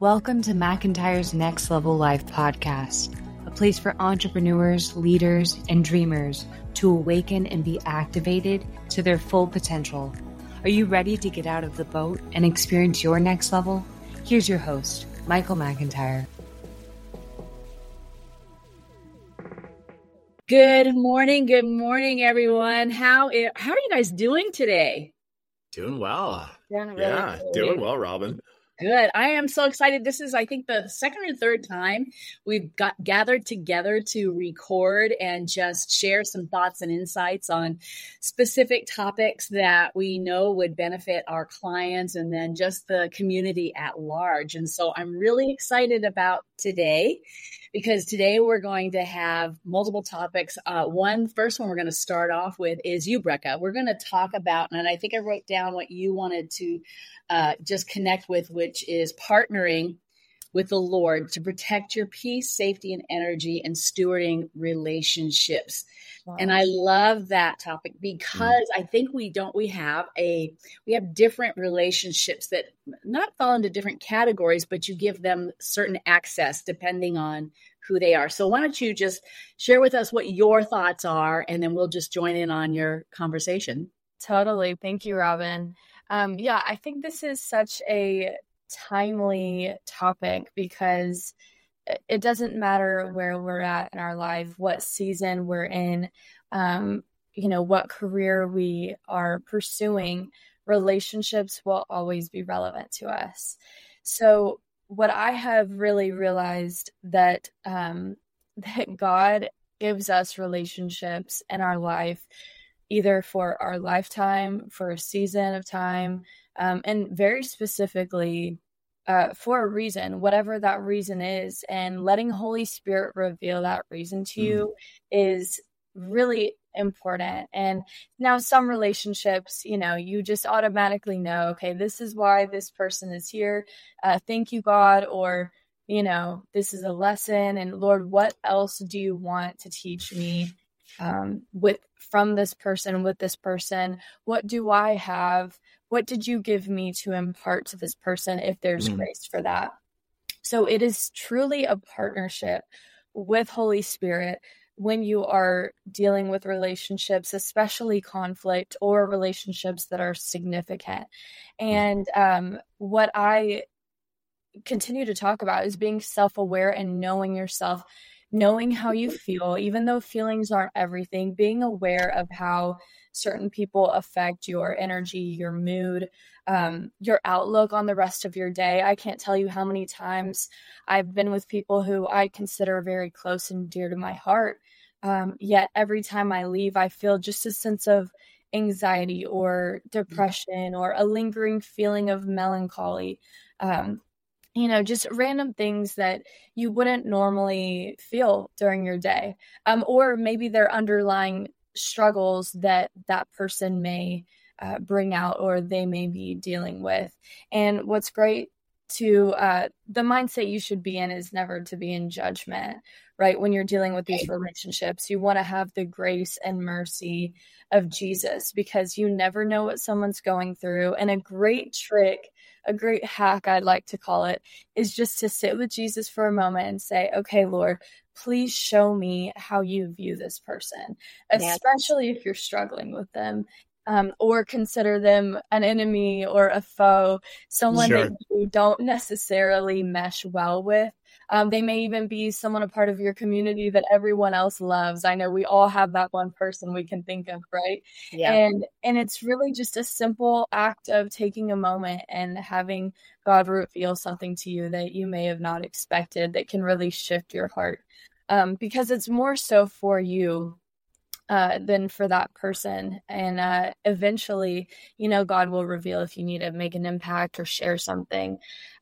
Welcome to McIntyre's Next Level Life podcast, a place for entrepreneurs, leaders, and dreamers to awaken and be activated to their full potential. Are you ready to get out of the boat and experience your next level? Here's your host, Michael McIntyre. Good morning, everyone. How are you guys doing today? Doing well. Doing well, Robin. Good. I am so excited. This is, I think, the second or third time we've gathered together to record and just share some thoughts and insights on specific topics that we know would benefit our clients and then just the community at large. And so I'm really excited about today, because today we're going to have multiple topics. First one we're going to start off with is you, Brecca. We're going to talk about, and I think I wrote down what you wanted to just connect with, which is partnering with the Lord to protect your peace, safety, and energy, and stewarding relationships. Wow. And I love that topic because I think we have different relationships that not fall into different categories, but you give them certain access depending on who they are. So why don't you just share with us what your thoughts are, and then we'll just join in on your conversation. Totally. Thank you, Robin. I think this is such a timely topic because it doesn't matter where we're at in our life, what season we're in, what career we are pursuing, relationships will always be relevant to us. So what I have really realized that God gives us relationships in our life, either for our lifetime, for a season of time, and very specifically for a reason, whatever that reason is. And letting Holy Spirit reveal that reason to you is really important. And now some relationships, you just automatically know, okay, this is why this person is here. Thank you, God. Or, this is a lesson. And Lord, what else do you want to teach me from this person, with this person? What do I have? What did you give me to impart to this person, if there's grace for that? So it is truly a partnership with Holy Spirit when you are dealing with relationships, especially conflict or relationships that are significant. And what I continue to talk about is being self-aware and knowing yourself, knowing how you feel, even though feelings aren't everything, being aware of how certain people affect your energy, your mood, your outlook on the rest of your day. I can't tell you how many times I've been with people who I consider very close and dear to my heart. Yet every time I leave, I feel just a sense of anxiety or depression or a lingering feeling of melancholy. Just random things that you wouldn't normally feel during your day. Or maybe they're underlying struggles that person may bring out or they may be dealing with. And what's great the mindset you should be in is never to be in judgment, right? When you're dealing with these relationships, you want to have the grace and mercy of Jesus, because you never know what someone's going through. And a great trick, a great hack, I'd like to call it, is just to sit with Jesus for a moment and say, okay, Lord, please show me how you view this person, especially if you're struggling with them. Or consider them an enemy or a foe, someone that you don't necessarily mesh well with. They may even be someone a part of your community that everyone else loves. I know we all have that one person we can think of, right? Yeah. And it's really just a simple act of taking a moment and having God reveal something to you that you may have not expected that can really shift your heart. Because it's more so for you than for that person. And eventually, God will reveal if you need to make an impact or share something.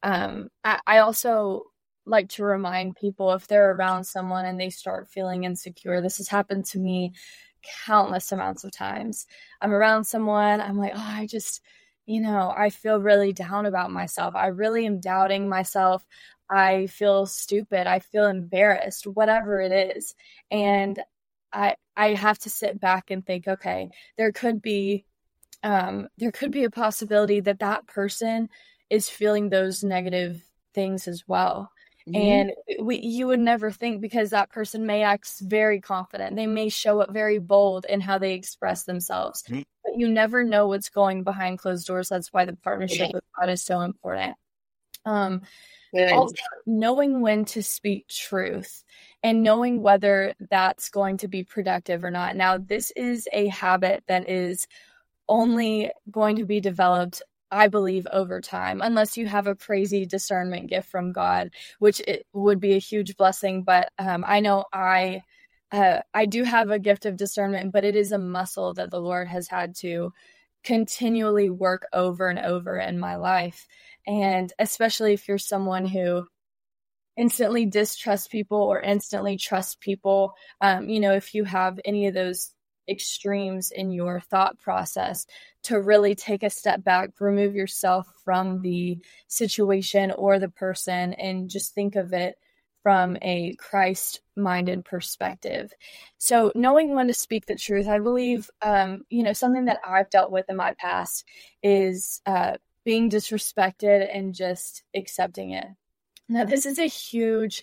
I also like to remind people, if they're around someone and they start feeling insecure, this has happened to me countless amounts of times. I'm around someone, I'm like, I just, I feel really down about myself. I really am doubting myself. I feel stupid. I feel embarrassed, whatever it is. And I have to sit back and think, okay, there could be a possibility that person is feeling those negative things as well. And you would never think, because that person may act very confident. They may show up very bold in how they express themselves. But you never know what's going behind closed doors. That's why the partnership with God is so important. Also, knowing when to speak truth and knowing whether that's going to be productive or not. Now, this is a habit that is only going to be developed, I believe, over time, unless you have a crazy discernment gift from God, which it would be a huge blessing. But I know I do have a gift of discernment, but it is a muscle that the Lord has had to continually work over and over in my life. And especially if you're someone who instantly distrusts people or instantly trusts people, if you have any of those extremes in your thought process, to really take a step back, remove yourself from the situation or the person, and just think of it from a Christ-minded perspective. So knowing when to speak the truth, I believe, something that I've dealt with in my past is being disrespected and just accepting it. Now, this is a huge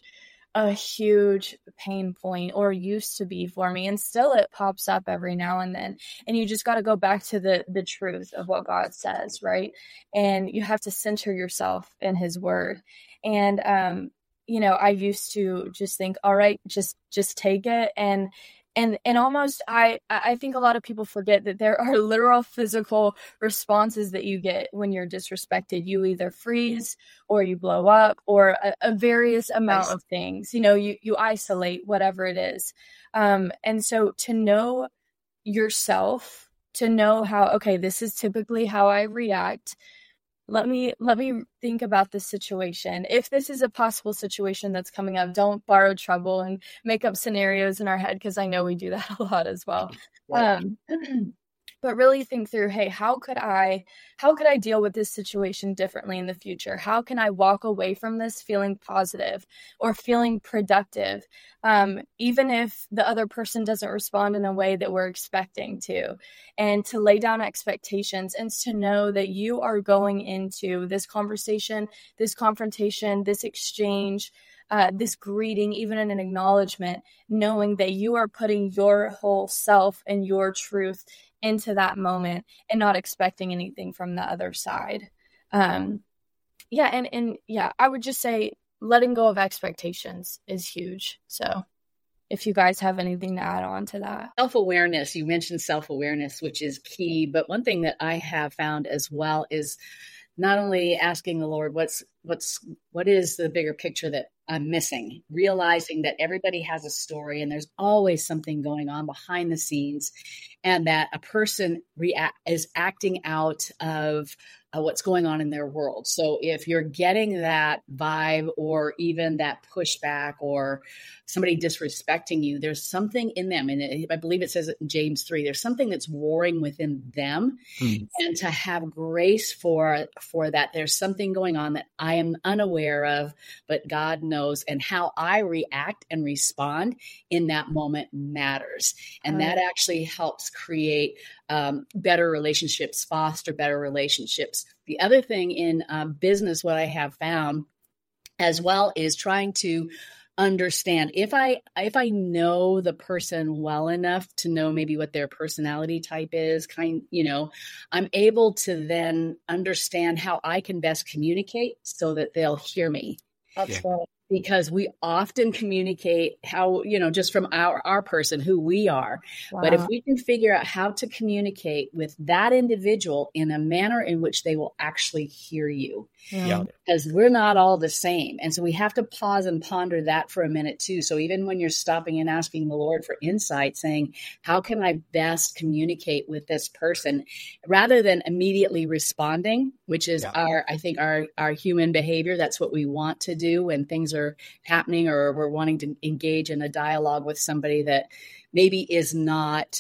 pain point, or used to be for me, and still it pops up every now and then. And you just got to go back to the truth of what God says, right? And you have to center yourself in his word. And I used to just think, all right, just take it. And almost, I think a lot of people forget that there are literal physical responses that you get when you're disrespected. You either freeze or you blow up, or a various amount of things. You isolate, whatever it is. And so to know yourself, to know how, okay, this is typically how I react. Let me think about this situation. If this is a possible situation that's coming up, don't borrow trouble and make up scenarios in our head, because I know we do that a lot as well. But really think through, hey, how could I deal with this situation differently in the future? How can I walk away from this feeling positive or feeling productive, even if the other person doesn't respond in a way that we're expecting to? And to lay down expectations, and to know that you are going into this conversation, this confrontation, this exchange, this greeting, even in an acknowledgement, knowing that you are putting your whole self and your truth into that moment and not expecting anything from the other side. I would just say letting go of expectations is huge. So if you guys have anything to add on to that. Self-awareness, you mentioned self-awareness, which is key. But one thing that I have found as well is not only asking the Lord, what is the bigger picture that I'm missing, realizing that everybody has a story and there's always something going on behind the scenes, and that a person is acting out of what's going on in their world. So if you're getting that vibe, or even that pushback, or somebody disrespecting you, there's something in them. And I believe it says it in James 3, there's something that's warring within them. And to have grace for that, there's something going on that I am unaware of, but God knows, and how I react and respond in that moment matters. And that actually helps create better relationships, foster better relationships. The other thing in business, what I have found as well, is trying to understand, if I know the person well enough to know maybe what their personality type is, I'm able to then understand how I can best communicate so that they'll hear me. That's right. Because we often communicate how, just from our person, who we are. Wow. But if we can figure out how to communicate with that individual in a manner in which they will actually hear you, because we're not all the same. And so we have to pause and ponder that for a minute too. So even when you're stopping and asking the Lord for insight, saying, how can I best communicate with this person, rather than immediately responding, which is our human behavior. That's what we want to do when things are happening, or we're wanting to engage in a dialogue with somebody that maybe is not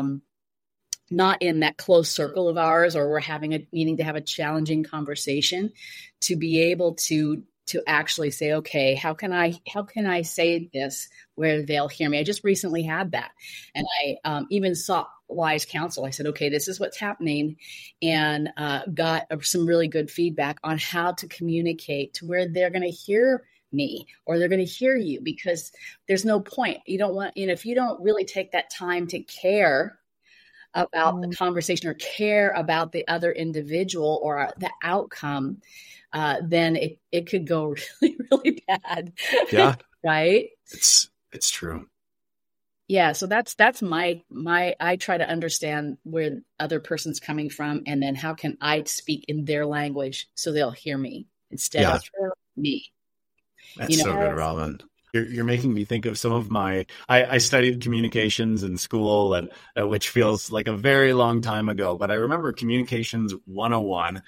in that close circle of ours, or we're needing to have a challenging conversation, to be able to actually say, okay, how can I say this where they'll hear me? I just recently had that. And I even wise counsel. I said, okay, this is what's happening, and got some really good feedback on how to communicate to where they're going to hear me or they're going to hear you, because there's no point. You don't want, if you don't really take that time to care about the conversation or care about the other individual or the outcome, then it could go really, really bad. Yeah. Right. It's true. Yeah. So that's my, I try to understand where the other person's coming from, and then how can I speak in their language so they'll hear me instead of me. That's so good, Robin. You're making me think of some of I studied communications in school, and which feels like a very long time ago, but I remember Communications 101,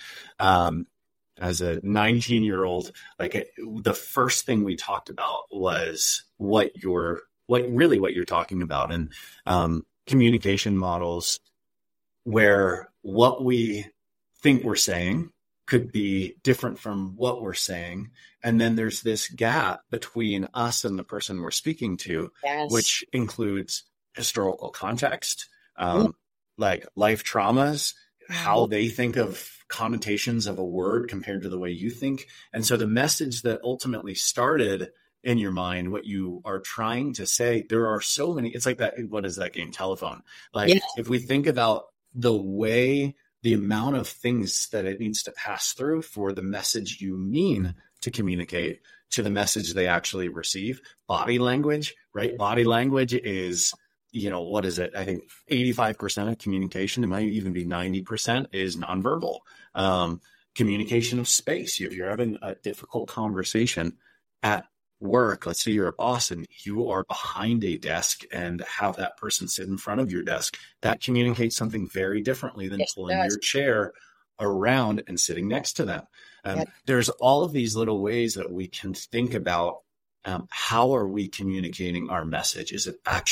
as a 19-year-old, like the first thing we talked about was what you're talking about, and communication models where what we think we're saying could be different from what we're saying. And then there's this gap between us and the person we're speaking to, which includes historical context, like life traumas, how they think of connotations of a word compared to the way you think. And so the message that ultimately started in your mind, what you are trying to say, there are so many, it's like that, what is that game? Telephone. Like if we think about the amount of things that it needs to pass through for the message you mean to communicate to the message they actually receive. Body language, right? Body language is, what is it? I think 85% of communication, it might even be 90%, is nonverbal. Communication of space. If you're having a difficult conversation at work, let's say you're a boss and you are behind a desk and have that person sit in front of your desk, that communicates something very differently than pulling your chair around and sitting next to them. There's all of these little ways that we can think about how are we communicating our message? Is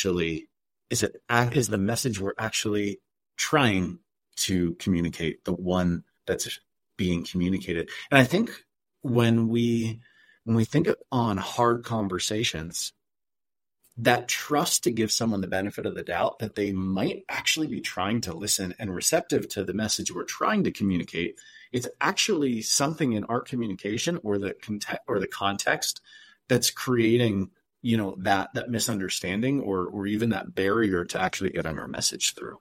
the message we're actually trying to communicate the one that's being communicated? And I think when we think on hard conversations, that trust to give someone the benefit of the doubt that they might actually be trying to listen and receptive to the message we're trying to communicate, it's actually something in our communication or the context that's creating, that misunderstanding or even that barrier to actually getting our message through.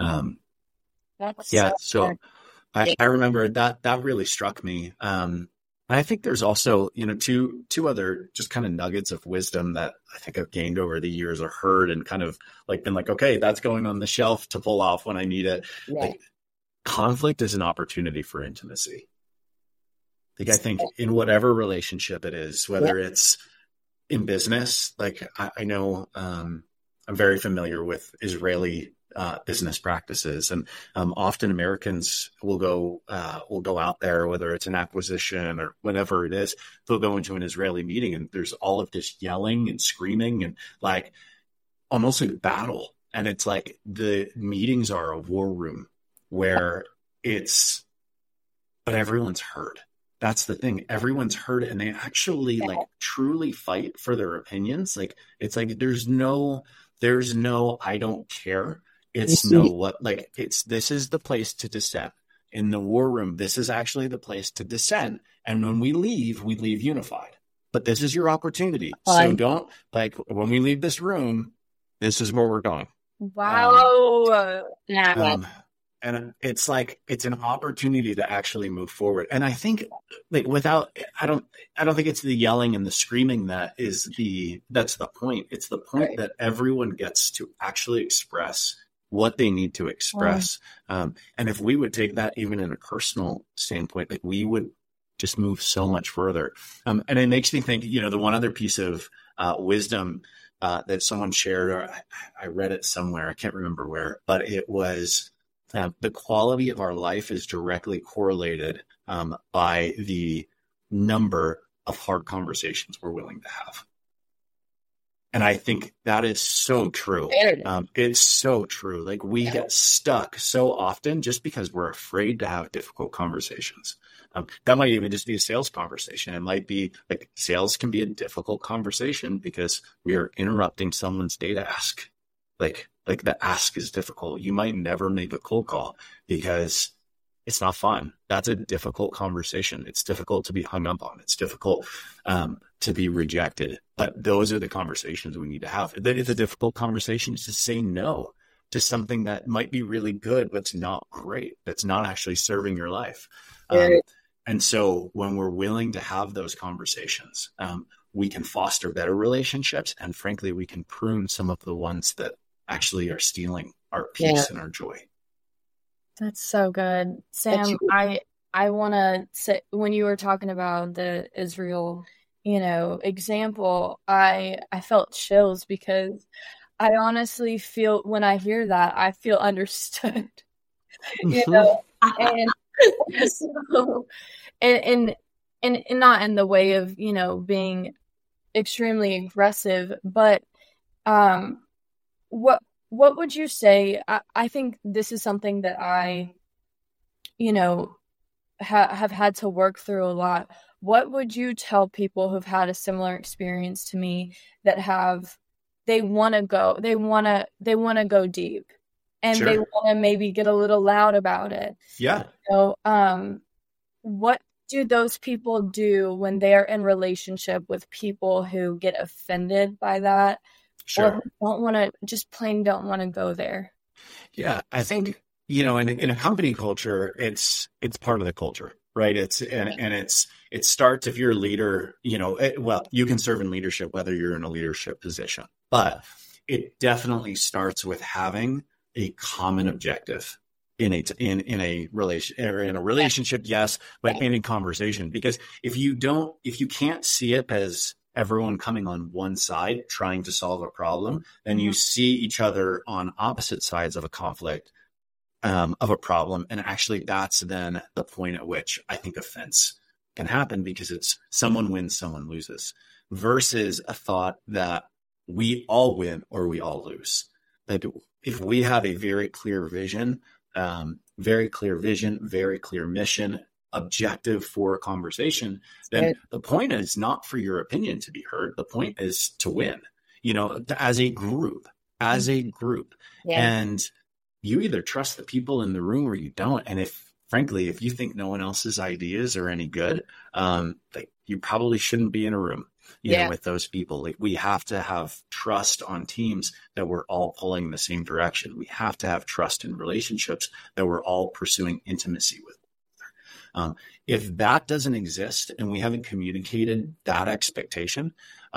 So I remember that really struck me. I think there's also, two other just kind of nuggets of wisdom that I think I've gained over the years or heard and kind of like been like, okay, that's going on the shelf to pull off when I need it. Yeah. Like, conflict is an opportunity for intimacy. I think in whatever relationship it is, whether it's in business, like I know I'm very familiar with Israeli business practices, and often Americans will go out there, whether it's an acquisition or whatever it is, they'll go into an Israeli meeting and there's all of this yelling and screaming and like almost like battle, and it's like the meetings are a war room where but everyone's heard. That's the thing. Everyone's heard, and they actually like truly fight for their opinions. Like it's like there's no I don't care. It's this is the place to dissent. In the war room, this is actually the place to dissent. And when we leave unified. But this is your opportunity. So don't, like, when we leave this room, this is where we're going. Wow. And it's like, it's an opportunity to actually move forward. And I think like I don't think it's the yelling and the screaming that's the point. It's the point that everyone gets to actually express what they need to express. And if we would take that even in a personal standpoint, like we would just move so much further. And it makes me think, the one other piece of wisdom that someone shared, or I read it somewhere, I can't remember where, but it was the quality of our life is directly correlated by the number of hard conversations we're willing to have. And I think that is so true. It's so true. Like we get stuck so often just because we're afraid to have difficult conversations. That might even just be a sales conversation. It might be like sales can be a difficult conversation because we are interrupting someone's data ask. Like Like the ask is difficult. You might never make a cold call because it's not fun. That's a difficult conversation. It's difficult to be hung up on. It's difficult to be rejected. But those are the conversations we need to have. It's a difficult conversation to say no to something that might be really good, but it's not great. That's not actually serving your life. And so when we're willing to have those conversations, we can foster better relationships. And frankly, we can prune some of the ones that actually are stealing our peace and our joy. That's so good. Sam, I want to say, when you were talking about the Israel, example, I felt chills because I honestly feel, when I hear that, I feel understood, and so, and not in the way of, being extremely aggressive, but, what would you say? I think this is something that I, have had to work through a lot. What would you tell people who've had a similar experience to me that they want to go deep, and they want to maybe get a little loud about it? Yeah. So, what do those people do when they're in relationship with people who get offended by that? Or don't want to go there? Yeah, I think, in a company culture, it's part of the culture, right? It starts if you're a leader, you can serve in leadership, whether you're in a leadership position, but it definitely starts with having a common objective in a relationship, yes, but in a conversation, because if you can't see it as everyone coming on one side trying to solve a problem, then you see each other on opposite sides of a conflict, of a problem. And actually that's then the point at which I think offense can happen, because it's someone wins, someone loses, versus a thought that we all win or we all lose. That if we have a very clear vision, very clear mission, objective for a conversation, then the point is not for your opinion to be heard. The point is to win, as a group. And you either trust the people in the room or you don't. And if you think no one else's ideas are any good, you probably shouldn't be in a room, with those people. Like, we have to have trust on teams that we're all pulling in the same direction. We have to have trust in relationships that we're all pursuing intimacy with. If that doesn't exist and we haven't communicated that expectation,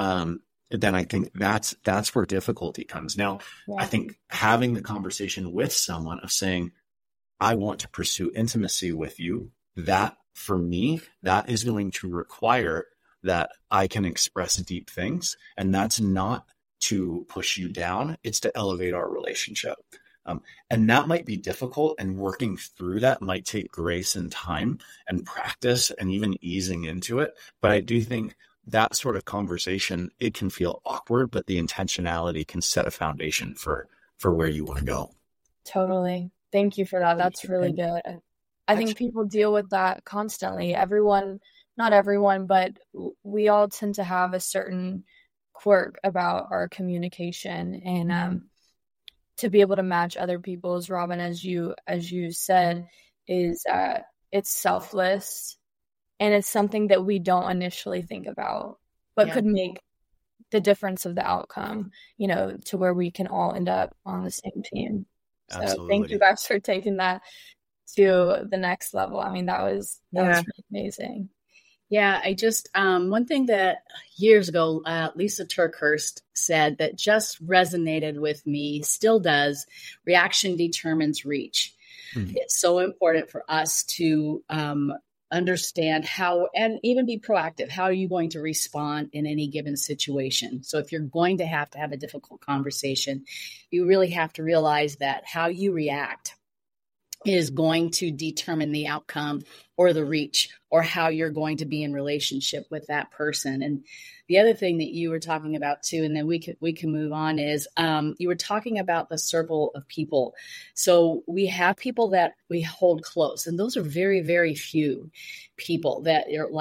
then I think that's where difficulty comes. Now, I think having the conversation with someone of saying, I want to pursue intimacy with you, that for me, that is going to require that I can express deep things. And that's not to push you down. It's to elevate our relationship. And that might be difficult, and working through that might take grace and time and practice and even easing into it. But I do think that sort of conversation, it can feel awkward, but the intentionality can set a foundation for where you want to go. Totally. Thank you for that. That's really good. I think people deal with that constantly. Not everyone, but we all tend to have a certain quirk about our communication, and to be able to match other people's, Robin, as you said, is it's selfless, and it's something that we don't initially think about, but could make the difference of the outcome, to where we can all end up on the same team. Absolutely. So thank you guys for taking that to the next level. I mean, that was really amazing. Yeah, I just, one thing that years ago, Lisa TerKeurst said that just resonated with me, still does: reaction determines reach. Mm-hmm. It's so important for us to understand how, and even be proactive. How are you going to respond in any given situation? So if you're going to have a difficult conversation, you really have to realize that how you react is going to determine the outcome or the reach, or how you're going to be in relationship with that person. And the other thing that you were talking about too, and then we can move on, is you were talking about the circle of people. So we have people that we hold close, and those are very, very few people that are like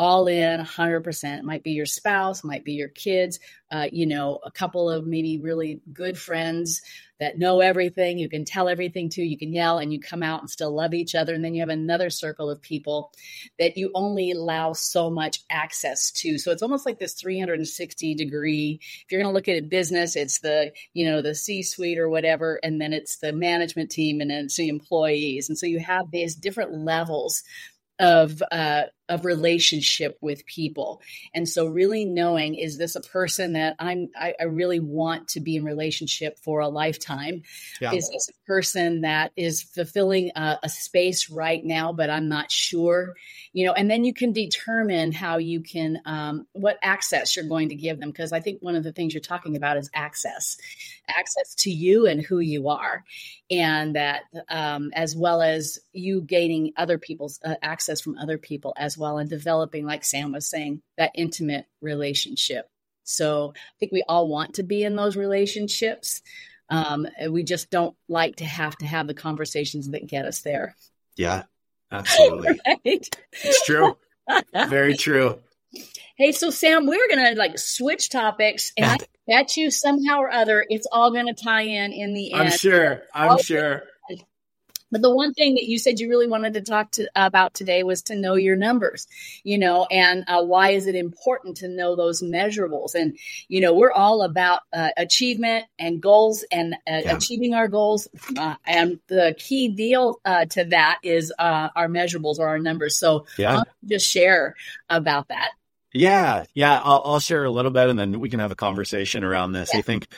all in 100%. It might be your spouse, might be your kids, a couple of maybe really good friends that know everything. You can tell everything to, you can yell and you come out and still love each other. And then you have another circle of people that you only allow so much access to. So it's almost like this 360 degree. If you're going to look at it business, it's the C-suite or whatever. And then it's the management team and then it's the employees. And so you have these different levels of relationship with people. And so really knowing, is this a person that I really want to be in relationship for a lifetime? Yeah. Is this a person that is fulfilling a space right now, but I'm not sure, and then you can determine how you can, what access you're going to give them. Because I think one of the things you're talking about is access to you and who you are. And that, as well as you gaining other people's access from other people as well, and developing, like Sam was saying, that intimate relationship. So I think we all want to be in those relationships. We just don't like to have the conversations that get us there. Yeah, absolutely. Right? It's true. Very true. Hey, so Sam, we're going to switch topics, and I bet you somehow or other it's all going to tie in the end. I'm sure. But the one thing that you said you really wanted to talk about today was to know your numbers, and why is it important to know those measurables? And, we're all about achievement and goals and achieving our goals. And the key deal to that is our measurables or our numbers. So I'll just share about that. Yeah. I'll share a little bit and then we can have a conversation around this. Yeah. I think,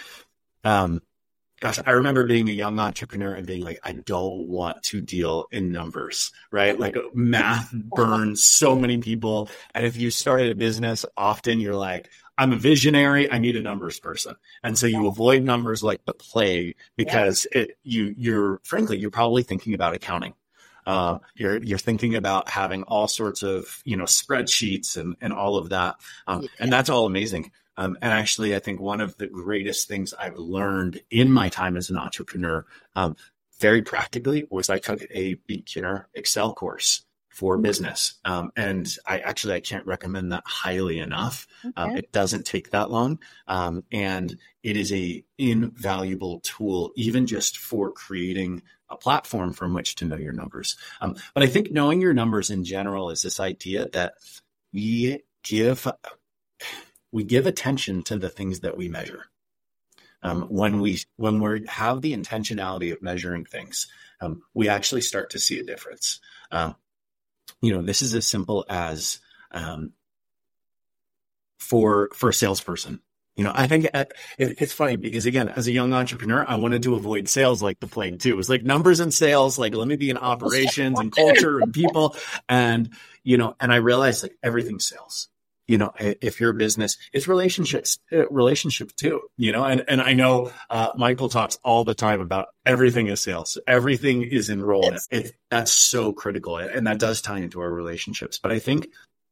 gosh, I remember being a young entrepreneur and being like, I don't want to deal in numbers, right? Like math burns so many people. And if you started a business, often you're like, I'm a visionary. I need a numbers person. And so you avoid numbers like the plague because you're probably thinking about accounting. You're thinking about having all sorts of, spreadsheets and all of that. And that's all amazing. And actually, I think one of the greatest things I've learned in my time as an entrepreneur, very practically, was I took a beginner Excel course for business. And I can't recommend that highly enough. Okay. It doesn't take that long. And it is a invaluable tool, even just for creating a platform from which to know your numbers. But I think knowing your numbers in general is this idea that we give attention to the things that we measure. When we have the intentionality of measuring things, we actually start to see a difference. This is as simple as for a salesperson. I think it's funny because, again, as a young entrepreneur, I wanted to avoid sales like the plague too. It was like numbers and sales, like let me be in operations and culture and people. And I realized like everything's sales. If your business is relationships too, and I know, Michael talks all the time about everything is sales. Everything is enrolled. That's so critical. And that does tie into our relationships. But I think,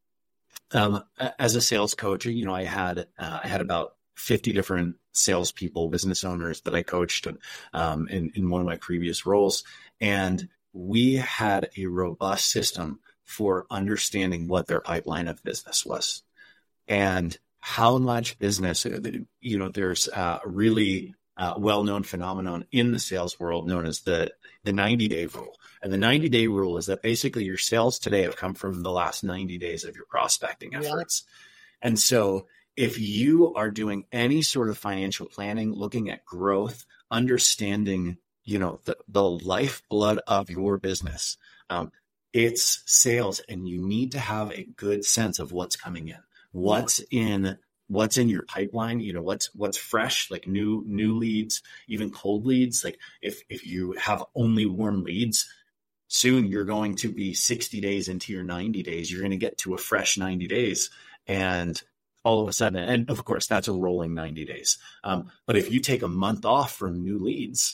as a sales coach, I had about 50 different salespeople, business owners that I coached, in one of my previous roles. And we had a robust system for understanding what their pipeline of business was and how much business, there's a really well-known phenomenon in the sales world known as the 90-day rule. And the 90-day rule is that basically your sales today have come from the last 90 days of your prospecting efforts. Yeah. And so if you are doing any sort of financial planning, looking at growth, understanding, the lifeblood of your business, it's sales, and you need to have a good sense of what's coming in, what's in your pipeline, what's fresh, like new leads, even cold leads. Like if you have only warm leads, soon you're going to be 60 days into your 90 days. You're going to get to a fresh 90 days. And all of a sudden, and of course that's a rolling 90 days. But if you take a month off from new leads,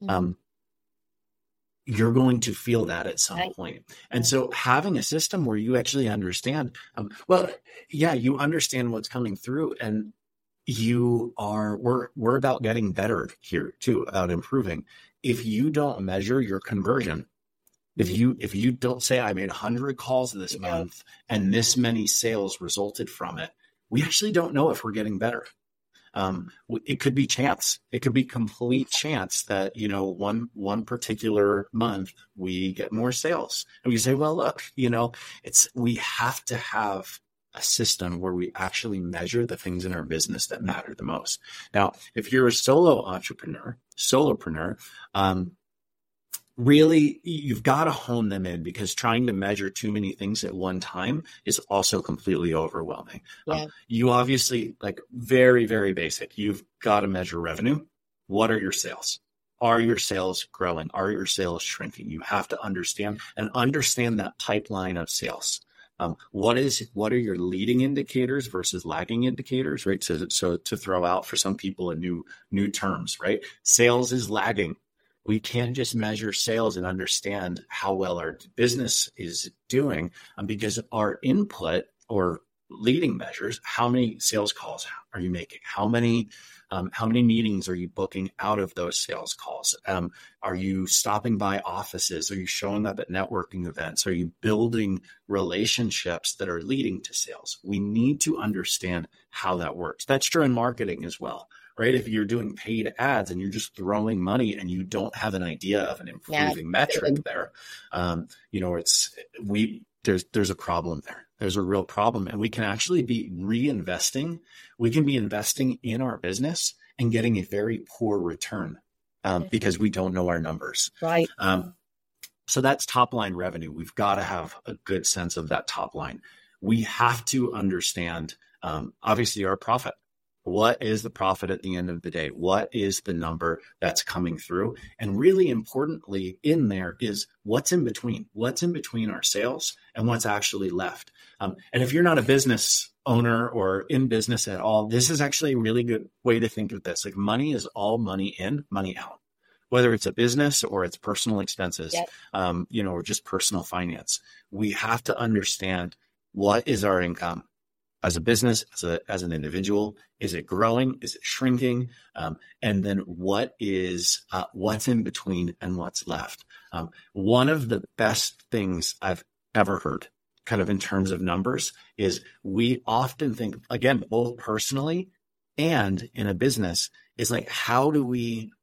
you're going to feel that at some point. And so having a system where you actually understand, you understand what's coming through, and we're about getting better here too, about improving. If you don't measure your conversion, If you don't say, I made 100 calls this month and this many sales resulted from it, we actually don't know if we're getting better. It could be chance. It could be complete chance that, one particular month we get more sales. And we say, well, look, we have to have a system where we actually measure the things in our business that matter the most. Now, if you're a solopreneur, really, you've got to hone them in, because trying to measure too many things at one time is also completely overwhelming. Yeah. You obviously, very, very basic, you've got to measure revenue. What are your sales? Are your sales growing? Are your sales shrinking? You have to understand that pipeline of sales. What are your leading indicators versus lagging indicators, right? So to throw out for some people a new terms, right? Sales is lagging. We can't just measure sales and understand how well our business is doing, because our input or leading measures, how many sales calls are you making? How many meetings are you booking out of those sales calls? Are you stopping by offices? Are you showing up at networking events? Are you building relationships that are leading to sales? We need to understand how that works. That's true in marketing as well. Right? If you're doing paid ads and you're just throwing money and you don't have an idea of an improving metric there, there's a problem there. There's a real problem, and we can actually be reinvesting. We can be investing in our business and getting a very poor return because we don't know our numbers. Right. So that's top line revenue. We've got to have a good sense of that top line. We have to understand, obviously, our profit. What is the profit at the end of the day? What is the number that's coming through? And really importantly in there is what's in between. What's in between our sales and what's actually left. And if you're not a business owner or in business at all, this is actually a really good way to think of this. Money is all money in, money out. Whether it's a business or it's personal expenses, or just personal finance. We have to understand, what is our income? As a business, as an individual, is it growing? Is it shrinking? And then what's in between and what's left? One of the best things I've ever heard, kind of in terms of numbers, is we often think, again, both personally and in a business, is how do we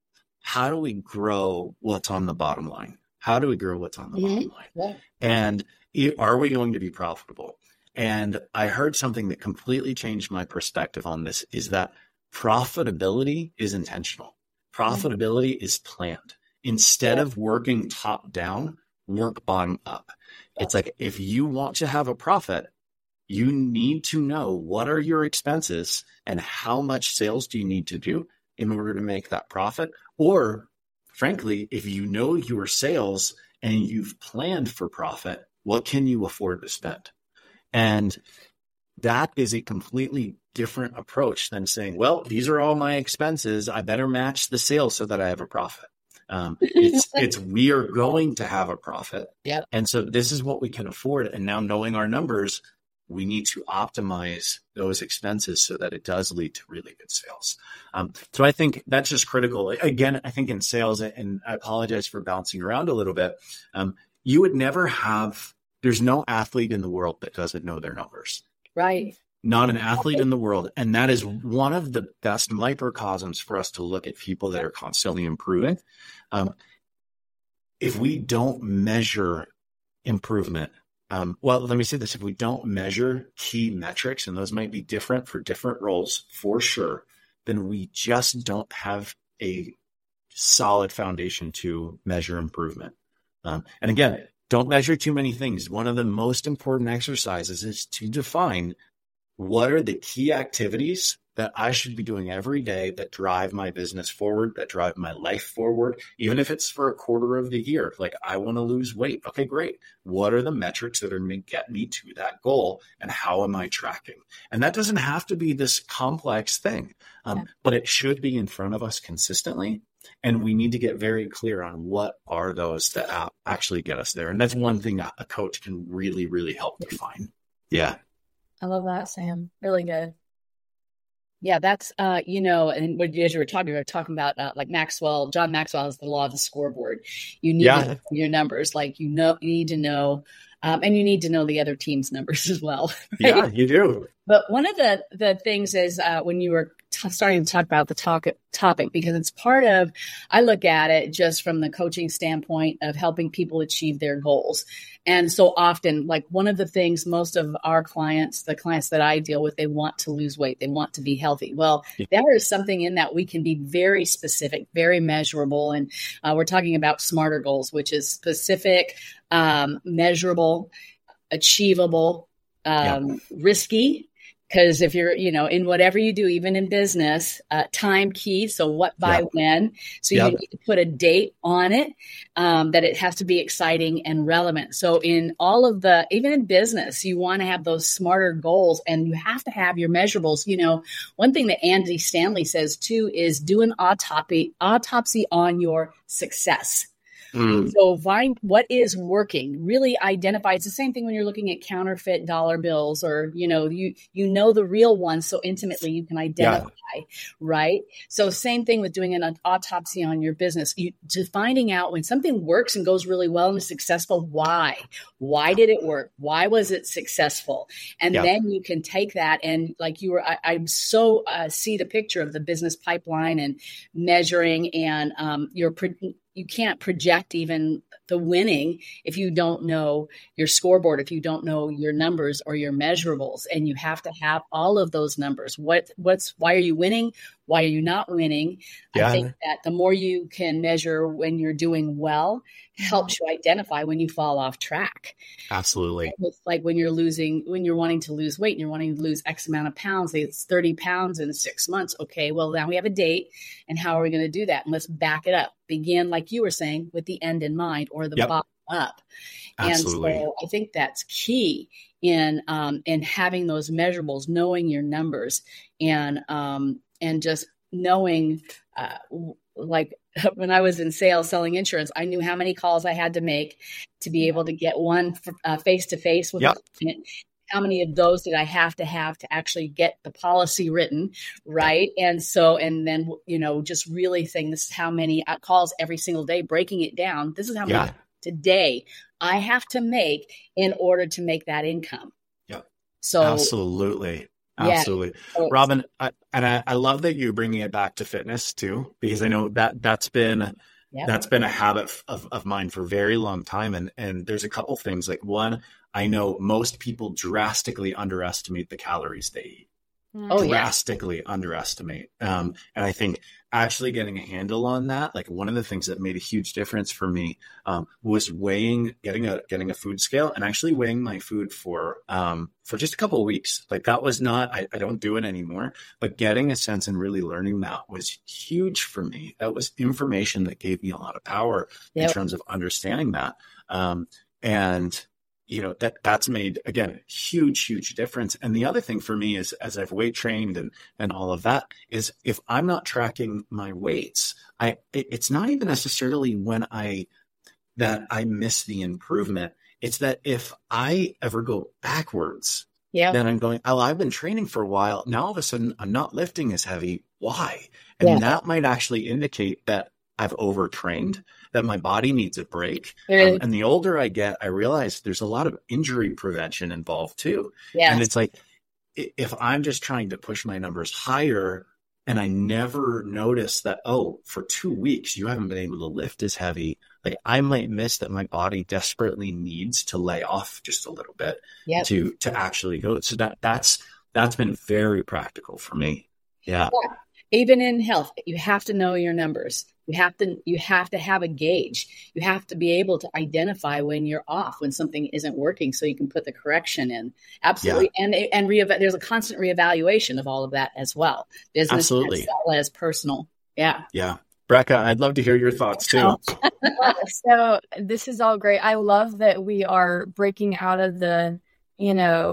grow what's on the bottom line? How do we grow what's on the bottom line? Yeah. And are we going to be profitable? And I heard something that completely changed my perspective on this, is that profitability is intentional. Profitability is planned. Instead of working top down, work bottom up. It's if you want to have a profit, you need to know what are your expenses and how much sales do you need to do in order to make that profit. Or frankly, if you know your sales and you've planned for profit, what can you afford to spend? And that is a completely different approach than saying, well, these are all my expenses. I better match the sales so that I have a profit. We are going to have a profit. Yep. And so this is what we can afford. And now, knowing our numbers, we need to optimize those expenses so that it does lead to really good sales. So I think that's just critical. Again, I think in sales, and I apologize for bouncing around a little bit, you would never have, there's no athlete in the world that doesn't know their numbers. Right. Not an athlete in the world. And that is one of the best microcosms for us to look at people that are constantly improving. If we don't measure improvement, let me say this. If we don't measure key metrics, and those might be different for different roles for sure, then we just don't have a solid foundation to measure improvement. And again, don't measure too many things. One of the most important exercises is to define what are the key activities that I should be doing every day that drive my business forward, that drive my life forward, even if it's for a quarter of the year. I want to lose weight. Okay, great. What are the metrics that are going to get me to that goal, and how am I tracking? And that doesn't have to be this complex thing, but it should be in front of us consistently. And we need to get very clear on what are those that actually get us there. And that's one thing a coach can really, really help define. Yeah. I love that, Sam. Really good. Yeah, that's and as you were talking about like John Maxwell has the law of the scoreboard. You need to know your numbers, like you need to know, and you need to know the other team's numbers as well. Right? Yeah, you do. But one of the things is when you were starting to talk about the topic, because it's part of, I look at it just from the coaching standpoint of helping people achieve their goals. And so often, like one of the things most of our clients, the clients that I deal with, they want to lose weight. They want to be healthy. Well, there is something in that we can be very specific, very measurable. And we're talking about SMARTER goals, which is specific, measurable, achievable, risky. Because if you're, in whatever you do, even in business, time key. So what, by when. So you need to put a date on it, that it has to be exciting and relevant. So in even in business, you want to have those SMARTER goals, and you have to have your measurables. One thing that Andy Stanley says too is do an autopsy on your success. So find what is working, really identify. It's the same thing when you're looking at counterfeit dollar bills, or, you know the real ones so intimately you can identify, right? So same thing with doing an autopsy on your business, to finding out when something works and goes really well and is successful, why did it work? Why was it successful? And then you can take that and like I so see the picture of the business pipeline and measuring, and you can't project even the winning if you don't know your scoreboard, if you don't know your numbers or your measurables. And you have to have all of those numbers. Why are you winning? Why are you not winning? I think that the more you can measure when you're doing well helps you identify when you fall off track. Absolutely. It's like when you're wanting to lose weight and you're wanting to lose X amount of pounds, say it's 30 pounds in 6 months. Okay, well, now we have a date, and how are we going to do that? And let's back it up. Begin, like you were saying, with the end in mind, or the bottom up. Absolutely. And so I think that's key in having those measurables, knowing your numbers, and just knowing, like when I was in sales selling insurance, I knew how many calls I had to make to be able to get one face-to-face with a client. How many of those did I have to actually get the policy written, right? And then, just really saying this is how many calls every single day, breaking it down. This is how many today I have to make in order to make that income. Yeah. So absolutely. Absolutely. So, Robin, I love that you're bringing it back to fitness too, because I know that's been a habit of mine for a very long time. And there's a couple things. Like one, I know most people drastically underestimate the calories they eat. Drastically underestimate. And I think actually getting a handle on that, like one of the things that made a huge difference for me was getting a food scale and actually weighing my food for just a couple of weeks. Like that was not, I don't do it anymore, but getting a sense and really learning that was huge for me. That was information that gave me a lot of power in terms of understanding that. And that's made, again, huge difference. And the other thing for me is, as I've weight trained and all of that, is if I'm not tracking my weights, it's not even necessarily that I miss the improvement. It's that if I ever go backwards, then I'm going, I've been training for a while. Now all of a sudden I'm not lifting as heavy. Why? And that might actually indicate that I've overtrained, that my body needs a break. And the older I get, I realize there's a lot of injury prevention involved too. Yes. And it's like, if I'm just trying to push my numbers higher and I never notice that, for 2 weeks, you haven't been able to lift as heavy, like I might miss that my body desperately needs to lay off just a little bit to actually go. So that's been very practical for me. Yeah. Even in health, you have to know your numbers. You have to have a gauge. You have to be able to identify when you're off, when something isn't working, so you can put the correction in. Absolutely. Yeah. And there's a constant reevaluation of all of that as well. Business Absolutely. As well as personal. Yeah. Yeah. Brecca, I'd love to hear your thoughts too. So this is all great. I love that we are breaking out of the, you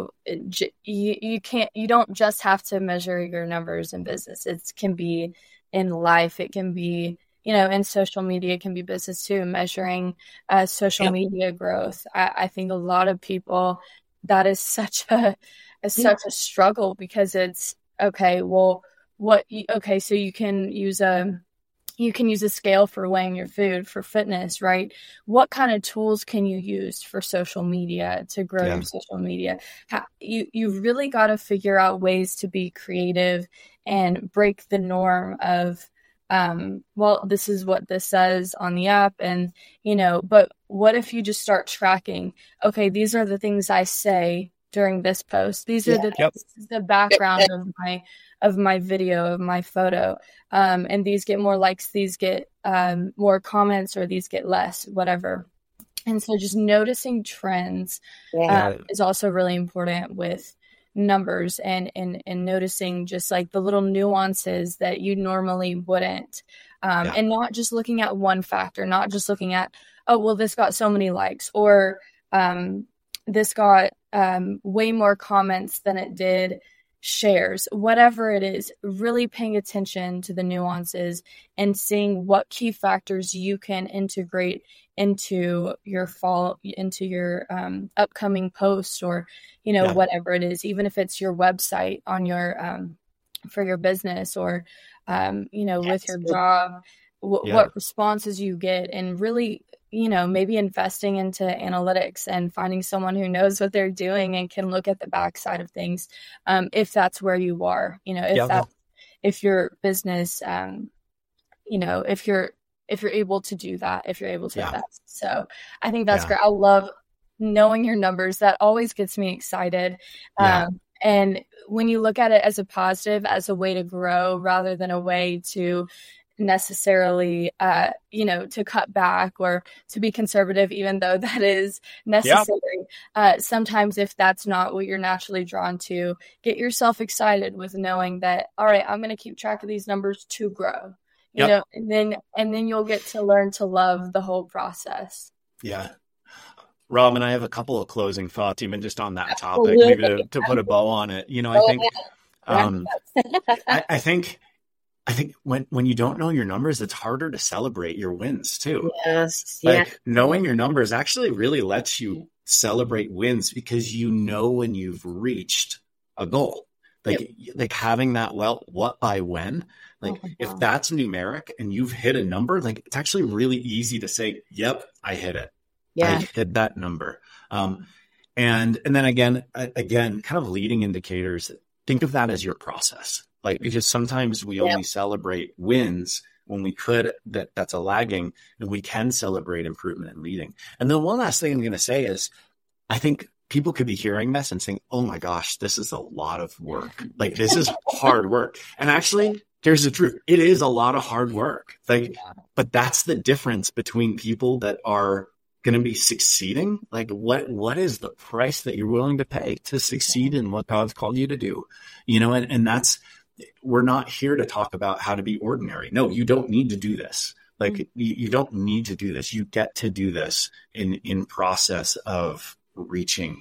don't just have to measure your numbers in business. It can be in life. It can be, in social media, it can be business too, measuring social media growth. I think a lot of people, that is such a struggle, because it's, okay, well, so you can use a scale for weighing your food for fitness, right? What kind of tools can you use for social media to grow your social media? You really got to figure out ways to be creative and break the norm of, this is what this says on the app. And, but what if you just start tracking, okay, these are the things I say during this post. These are the background of my video, of my photo. And these get more likes, these get more comments, or these get less, whatever. And so just noticing trends is also really important with numbers, and noticing just like the little nuances that you normally wouldn't. And not just looking at one factor, not just looking at, oh, well, this got so many likes, or this got way more comments than it did shares, whatever it is. Really paying attention to the nuances and seeing what key factors you can integrate into your upcoming post, or whatever it is, even if it's your website on your for your business, or with your job, what responses you get, and really maybe investing into analytics and finding someone who knows what they're doing and can look at the backside of things. If that's where you are, if your business, if you're able to do that, if you're able to invest. So I think that's great. I love knowing your numbers. That always gets me excited. And when you look at it as a positive, as a way to grow rather than a way to necessarily, to cut back or to be conservative, even though that is necessary. Sometimes if that's not what you're naturally drawn to, get yourself excited with knowing that, all right, I'm going to keep track of these numbers to grow, and then you'll get to learn to love the whole process. Yeah. Rob, and I have a couple of closing thoughts, even just on that topic, maybe to put a bow on it. I think, I think when you don't know your numbers, it's harder to celebrate your wins too. Yes. Knowing your numbers actually really lets you celebrate wins, because when you've reached a goal. Like having that, what by when? If that's numeric and you've hit a number, it's actually really easy to say, yep, I hit it. I hit that number. And then again, kind of leading indicators, think of that as your process. Because sometimes we only celebrate wins when we could, that's a lagging, and we can celebrate improvement and leading. And then one last thing I'm going to say is, I think people could be hearing this and saying, oh my gosh, this is a lot of work. This is hard work. And actually, here's the truth. It is a lot of hard work. But that's the difference between people that are going to be succeeding. What is the price that you're willing to pay to succeed in what God's called you to do? And that's, we're not here to talk about how to be ordinary. No, you don't need to do this. You don't need to do this. You get to do this in process of reaching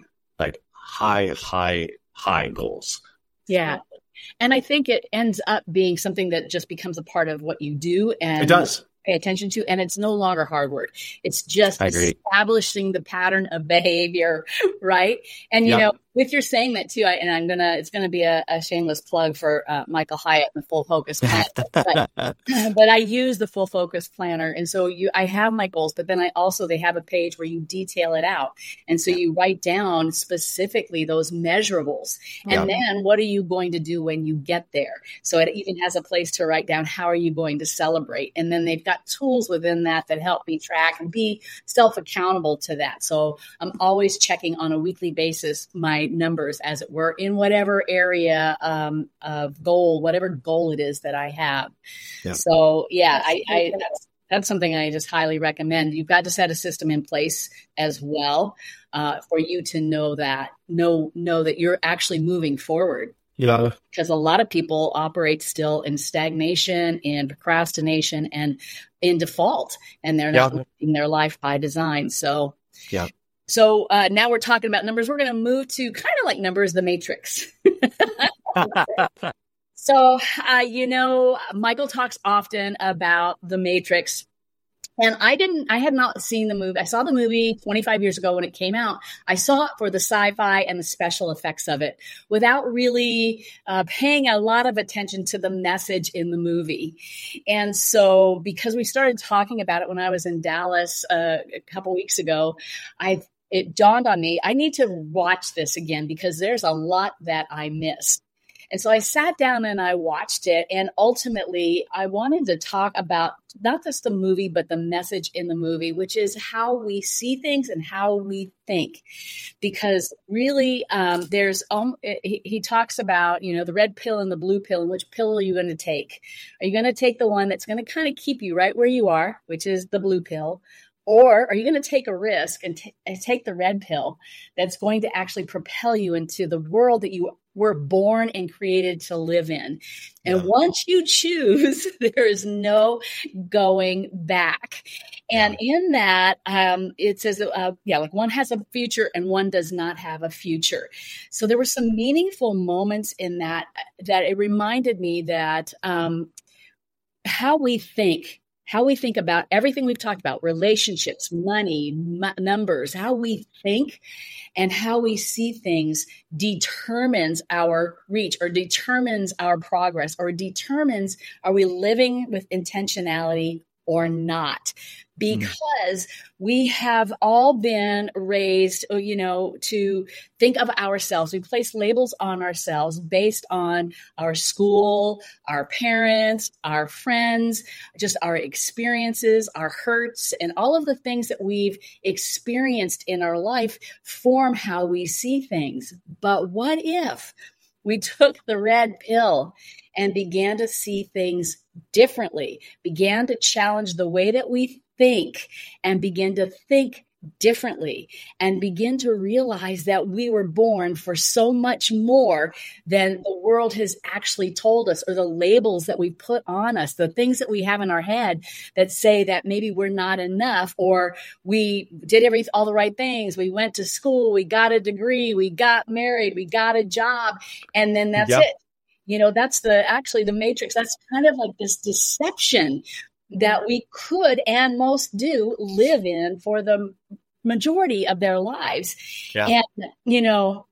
high goals. Yeah. And I think it ends up being something that just becomes a part of what you do, and it does pay attention to, and it's no longer hard work. It's just establishing the pattern of behavior, right? And if you're saying that too, it's gonna be a shameless plug for Michael Hyatt and the Full Focus Planner. But I use the Full Focus Planner, and so I have my goals, but then they have a page where you detail it out, and so you write down specifically those measurables, and then what are you going to do when you get there? So it even has a place to write down how are you going to celebrate, and then they've got tools within that help me track and be self-accountable to that. So I'm always checking on a weekly basis my numbers, as it were, in whatever area of goal, whatever goal it is that I have. So that's something I just highly recommend. You've got to set a system in place as well for you to know that you're actually moving forward. Because a lot of people operate still in stagnation and procrastination and in default, and they're not living their life by design. So now we're talking about numbers. We're going to move to kind of like numbers, the matrix. So, Michael talks often about the matrix And I had not seen the movie. I saw the movie 25 years ago when it came out. I saw it for the sci-fi and the special effects of it without really paying a lot of attention to the message in the movie. And so because we started talking about it when I was in Dallas a couple weeks ago, it dawned on me, I need to watch this again because there's a lot that I missed. And so I sat down and I watched it. And ultimately, I wanted to talk about not just the movie, but the message in the movie, which is how we see things and how we think. Because really, he talks about, the red pill and the blue pill. And which pill are you going to take? Are you going to take the one that's going to kind of keep you right where you are, which is the blue pill? Or are you going to take a risk and take the red pill that's going to actually propel you into the world that you were born and created to live in? And once you choose, there is no going back. And in that, it says, like one has a future and one does not have a future. So there were some meaningful moments in that it reminded me that how we think about everything we've talked about, relationships, money, numbers, how we think and how we see things determines our reach or determines our progress or determines are we living with intentionality or not. Because we have all been raised, to think of ourselves. We place labels on ourselves based on our school, our parents, our friends, just our experiences, our hurts, and all of the things that we've experienced in our life form how we see things. But what if we took the red pill and began to see things differently, began to challenge the way that we think and begin to think differently and begin to realize that we were born for so much more than the world has actually told us, or the labels that we put on us, the things that we have in our head that say that maybe we're not enough, or we did all the right things. We went to school, we got a degree, we got married, we got a job, and then that's it. That's the matrix. That's kind of like this deception that we could and most do live in for the majority of their lives. Yeah. And,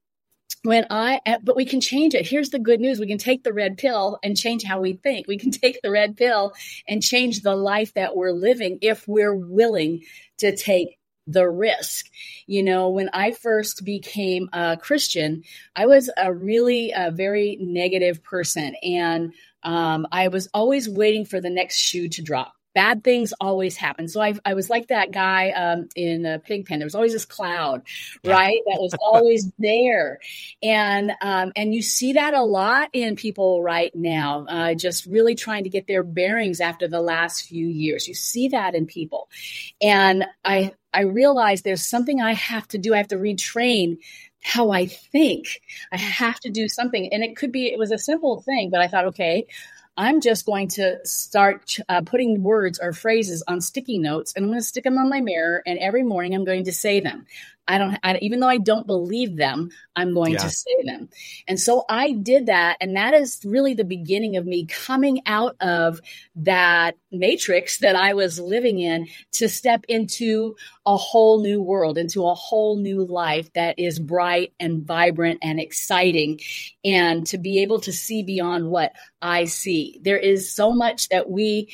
but we can change it. Here's the good news. We can take the red pill and change how we think. We can take the red pill and change the life that we're living if we're willing to take the risk. When I first became a Christian, I was a very negative person. And I was always waiting for the next shoe to drop. Bad things always happen. So I was like that guy in Pigpen. There was always this cloud, right? That was always there. And you see that a lot in people right now, just really trying to get their bearings after the last few years. You see that in people. And I realized there's something I have to do. I have to retrain how I think. I have to do something. And it was a simple thing, but I thought, okay, I'm just going to start putting words or phrases on sticky notes, and I'm going to stick them on my mirror. And every morning I'm going to say them. Even though I don't believe them, I'm going to say them. And so I did that. And that is really the beginning of me coming out of that matrix that I was living in to step into a whole new world, into a whole new life that is bright and vibrant and exciting, and to be able to see beyond what I see. There is so much that we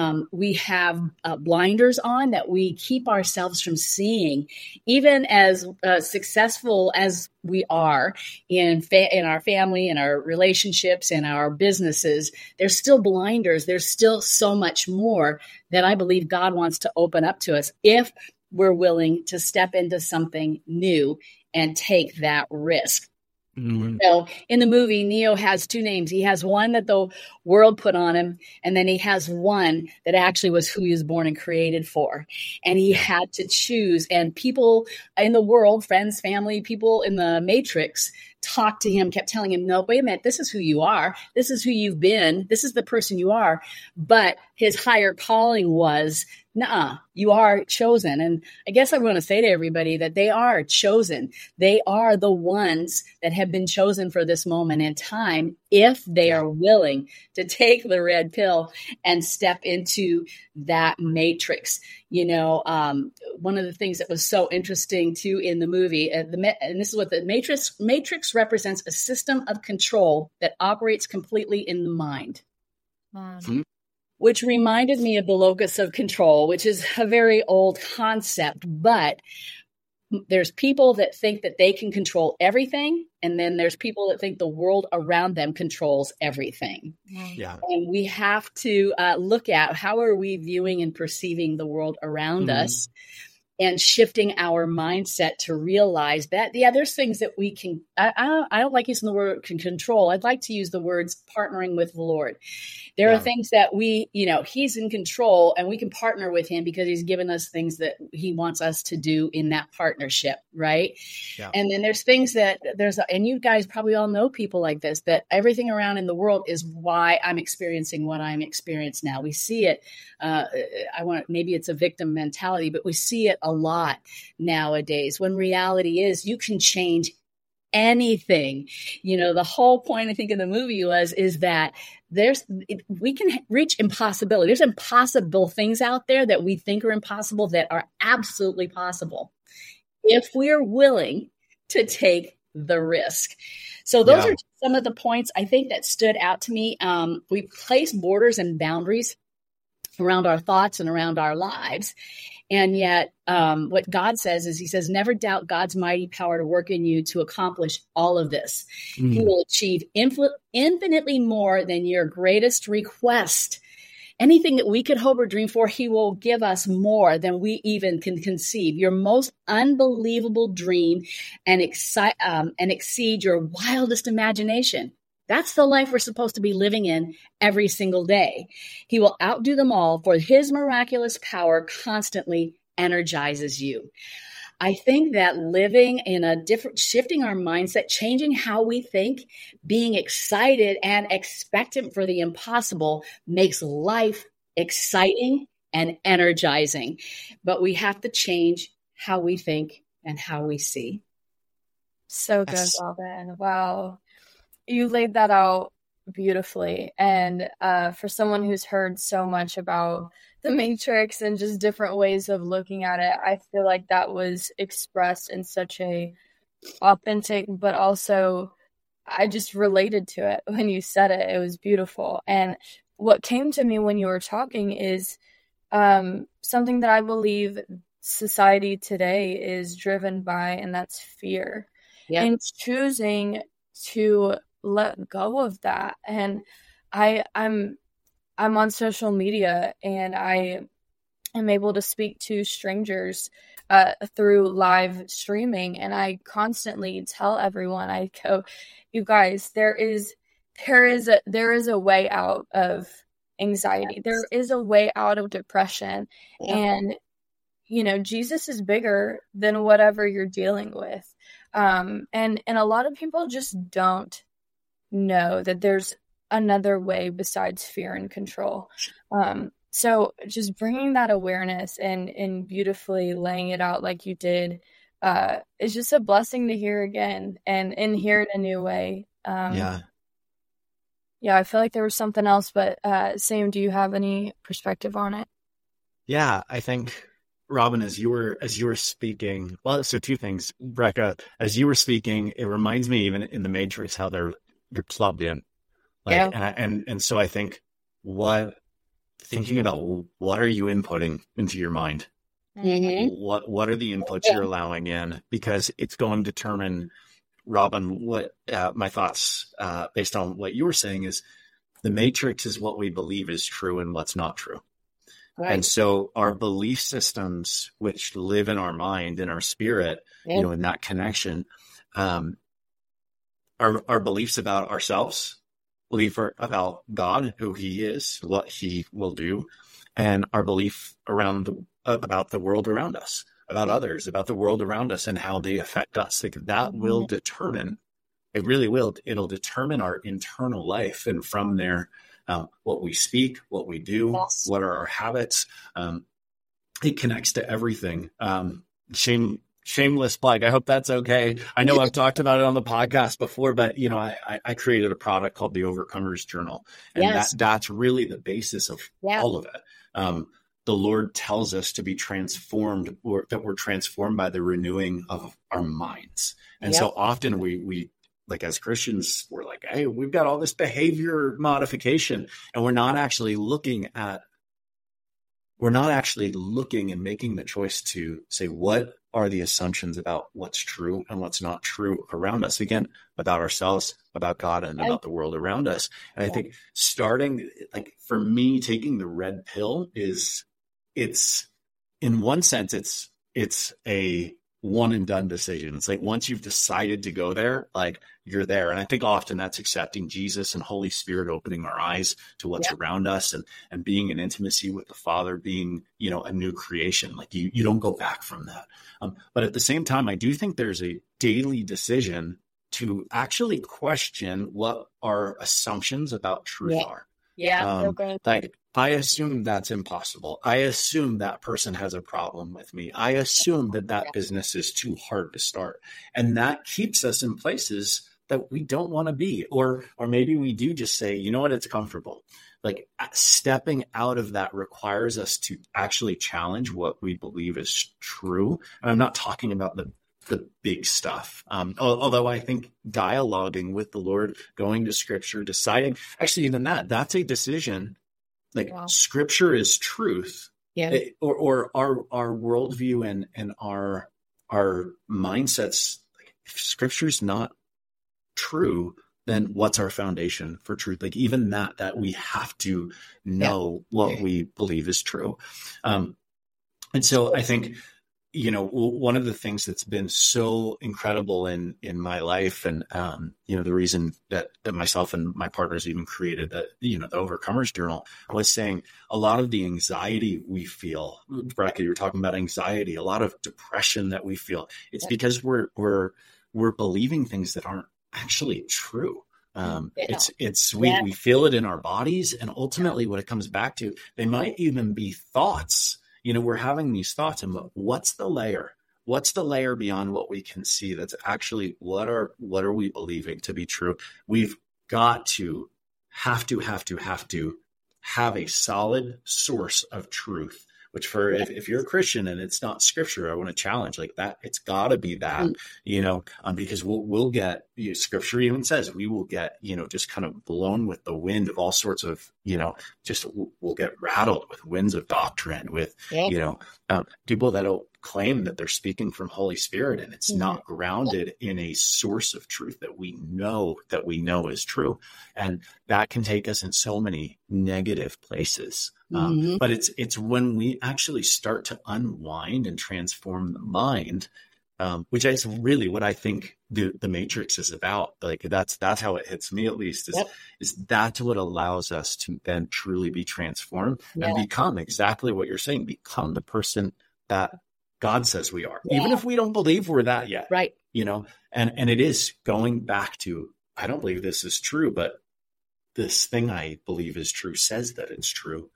have blinders on that we keep ourselves from seeing. Even as successful as we are in our family, in our relationships, in our businesses, there's still blinders. There's still so much more that I believe God wants to open up to us if we're willing to step into something new and take that risk. Mm-hmm. So in the movie, Neo has two names. He has one that the world put on him, and then he has one that actually was who he was born and created for. And he had to choose. And people in the world, friends, family, people in the Matrix, talked to him, kept telling him, no, wait a minute, this is who you are. This is who you've been. This is the person you are. But his higher calling was nuh-uh, you are chosen. And I guess I want to say to everybody that they are chosen. They are the ones that have been chosen for this moment in time if they are willing to take the red pill and step into that matrix. One of the things that was so interesting too in the movie, and this is what the matrix represents: a system of control that operates completely in the mind. Which reminded me of the locus of control, which is a very old concept, but there's people that think that they can control everything. And then there's people that think the world around them controls everything. Yeah. And we have to look at how are we viewing and perceiving the world around us, and shifting our mindset to realize that, there's things that we can, I don't like using the word can control. I'd like to use the words partnering with the Lord. There are things that he's in control, and we can partner with him because he's given us things that he wants us to do in that partnership. Right. Yeah. And then there's things that and you guys probably all know people like this, that everything around in the world is why I'm experiencing what I'm experiencing now. We see it. Maybe it's a victim mentality, but we see it a lot nowadays, when reality is you can change anything. The whole point I think of the movie is that we can reach impossibility. There's impossible things out there that we think are impossible that are absolutely possible if we're willing to take the risk. So those are some of the points I think that stood out to me. We place borders and boundaries around our thoughts and around our lives. And yet what God says is, he says, never doubt God's mighty power to work in you to accomplish all of this. He will achieve infinitely more than your greatest request. Anything that we could hope or dream for, he will give us more than we even can conceive. Your most unbelievable dream and exceed your wildest imagination. That's the life we're supposed to be living in every single day. He will outdo them all, for his miraculous power constantly energizes you. I think that living in shifting our mindset, changing how we think, being excited and expectant for the impossible makes life exciting and energizing. But we have to change how we think and how we see. So good, Robin. Wow. You laid that out beautifully. And for someone who's heard so much about the Matrix and just different ways of looking at it, I feel like that was expressed in such a authentic, but also I just related to it when you said it. It was beautiful. And what came to me when you were talking is something that I believe society today is driven by, and that's fear. Yep. And choosing to let go of that. And I'm on social media, and I am able to speak to strangers through live streaming, and I constantly tell everyone, I go, you guys, there is a way out of anxiety. There is a way out of depression. Yeah. And Jesus is bigger than whatever you're dealing with. And a lot of people just don't know that there's another way besides fear and control. So just bringing that awareness and beautifully laying it out like you did is just a blessing to hear again and hear it a new way. Yeah, I feel like there was something else, but Sam, do you have any perspective on it? Yeah, I think, Robin, as you were speaking, well, so two things, Brecca, as you were speaking, it reminds me, even in the Matrix, how you're clubbed in. And so I think thinking about what are you inputting into your mind? Mm-hmm. What are the inputs you're allowing in? Because it's going to determine, Robin, what my thoughts based on what you were saying is the Matrix is what we believe is true and what's not true. Right. And so our belief systems, which live in our mind, in our spirit, in that connection, our beliefs about ourselves, belief about God, who he is, what he will do, and our belief about the world around us, about others, about the world around us and how they affect us. Like that will determine, it really will, it'll determine our internal life. And from there, what we speak, what we do, what are our habits, it connects to everything. Shameless plug. I hope that's okay. I know I've talked about it on the podcast before, but I created a product called the Overcomers Journal, and that's really the basis of all of it. The Lord tells us to be transformed, or that we're transformed by the renewing of our minds. And so often we like, as Christians, we're like, hey, we've got all this behavior modification, and we're not actually looking and making the choice to say, what are the assumptions about what's true and what's not true around us? Again, about ourselves, about God, and about the world around us. And I think starting, like, for me, taking the red pill it's in one sense, it's a one and done decision. It's like, once you've decided to go there, like, you're there. And I think often that's accepting Jesus and Holy Spirit opening our eyes to what's around us, and being in intimacy with the Father, being, a new creation. Like, you don't go back from that. But at the same time, I do think there's a daily decision to actually question what our assumptions about truth are. Like, I assume that's impossible. I assume that person has a problem with me. I assume that business is too hard to start. And that keeps us in places that we don't want to be. Or maybe we do just say, you know what, it's comfortable. Like, stepping out of that requires us to actually challenge what we believe is true. And I'm not talking about the big stuff. Although I think dialoguing with the Lord, going to Scripture, deciding, actually, even that's a decision. Like, Scripture is truth, or our worldview and our mindsets. Like, if Scripture's not true, then what's our foundation for truth? Like, even that we have to know what we believe is true. And so I think, one of the things that's been so incredible in my life, and, the reason that myself and my partners even created the Overcomers Journal, was saying a lot of the anxiety we feel, Rebecca, you were talking about anxiety, a lot of depression that we feel, it's because we're believing things that aren't actually true. We feel it in our bodies, and ultimately what it comes back to, they might even be thoughts. We're having these thoughts, and what's the layer? What's the layer beyond what we can see? That's actually, what are we believing to be true? We've got to have a solid source of truth, which if you're a Christian and it's not Scripture, I want to challenge like that. It's got to be that, because we'll get, Scripture even says we will get, just kind of blown with the wind of all sorts of, we'll get rattled with winds of doctrine, with, people that'll claim that they're speaking from Holy Spirit, and it's not grounded in a source of truth that we know is true. And that can take us in so many negative places. But it's when we actually start to unwind and transform the mind, which is really what I think the Matrix is about. Like, that's how it hits me, at least, is that's what allows us to then truly be transformed and become exactly what you're saying, become the person that God says we are, even if we don't believe we're that yet. Right. And it is going back to, I don't believe this is true, but this thing I believe is true says that it's true.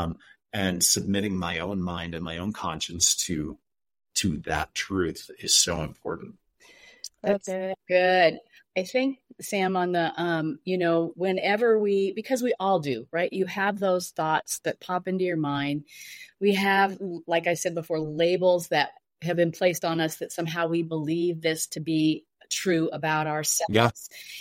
And submitting my own mind and my own conscience to that truth is so important. That's good. I think, Sam, on the, whenever because we all do, right? You have those thoughts that pop into your mind. We have, like I said before, labels that have been placed on us that somehow we believe this to be true about ourselves. Yeah.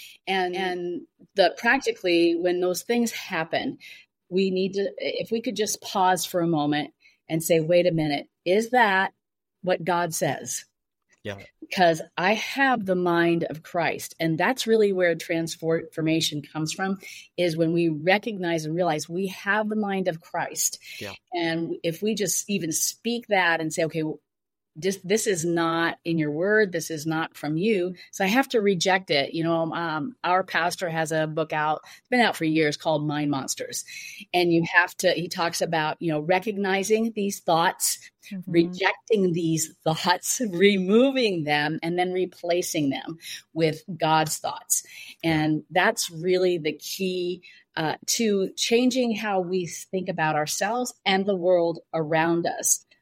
And practically, when those things happen, we need to, if we could just pause for a moment and say, wait a minute, is that what God says? Yeah. Because I have the mind of Christ. And that's really where transformation comes from, is when we recognize and realize we have the mind of Christ. Yeah. And if we just even speak that and say, okay, this is not in your word. This is not from you. So I have to reject it. Our pastor has a book out, it's been out for years, called Mind Monsters. And he talks about, recognizing these thoughts, rejecting these thoughts, removing them, and then replacing them with God's thoughts. And that's really the key to changing how we think about ourselves and the world around us.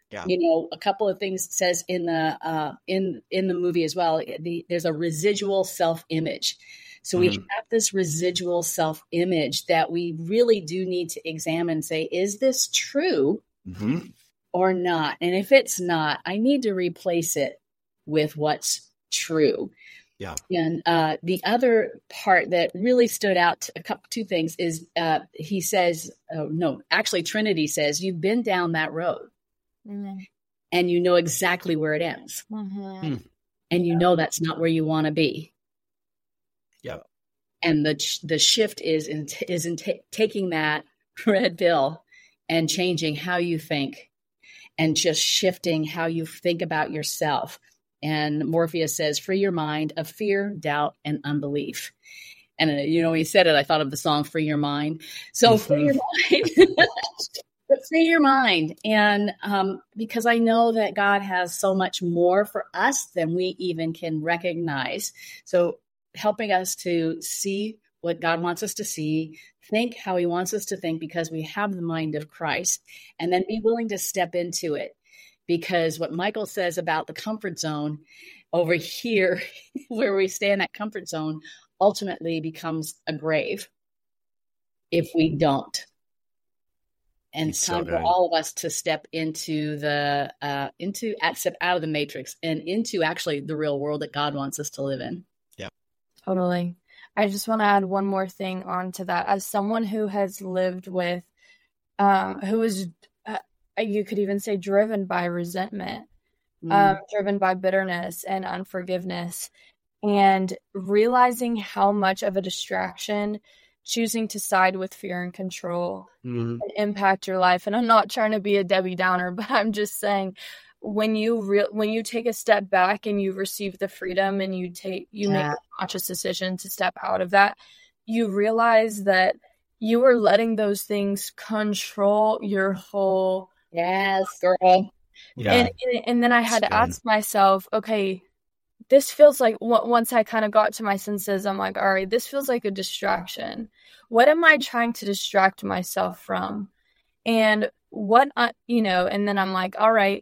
Yeah. A couple of things says in the movie as well. There's a residual self-image. So we have this residual self-image that we really do need to examine and say, is this true or not? And if it's not, I need to replace it with what's true. Yeah. And the other part that really stood out, two things is he says, Trinity says, you've been down that road. Mm-hmm. And you know exactly where it ends. Mm-hmm. And you know that's not where you want to be. Yeah. And the shift is in taking that red pill and changing how you think and just shifting how you think about yourself. And Morpheus says, free your mind of fear, doubt, and unbelief. And, when he said it, I thought of the song, Free Your Mind. So free your mind. But free your mind. And because I know that God has so much more for us than we even can recognize. So helping us to see what God wants us to see, think how he wants us to think because we have the mind of Christ, and then be willing to step into it. Because what Michael says about the comfort zone over here, where we stay in that comfort zone, ultimately becomes a grave if we don't. And it's time for all of us to step into step out of the matrix and into actually the real world that God wants us to live in. Yeah, totally. I just want to add one more thing onto that. As someone who has lived with, who is, you could even say, driven by resentment, driven by bitterness and unforgiveness, and realizing how much of a distraction choosing to side with fear and control and impact your life. And I'm not trying to be a Debbie Downer, but I'm just saying, when you take a step back and you receive the freedom and you make a conscious decision to step out of that, you realize that you are letting those things control your whole. Yes, girl. Yeah. And then I had to ask myself, okay, this feels like, once I kind of got to my senses, I'm like, all right, this feels like a distraction. What am I trying to distract myself from? And and then I'm like, all right,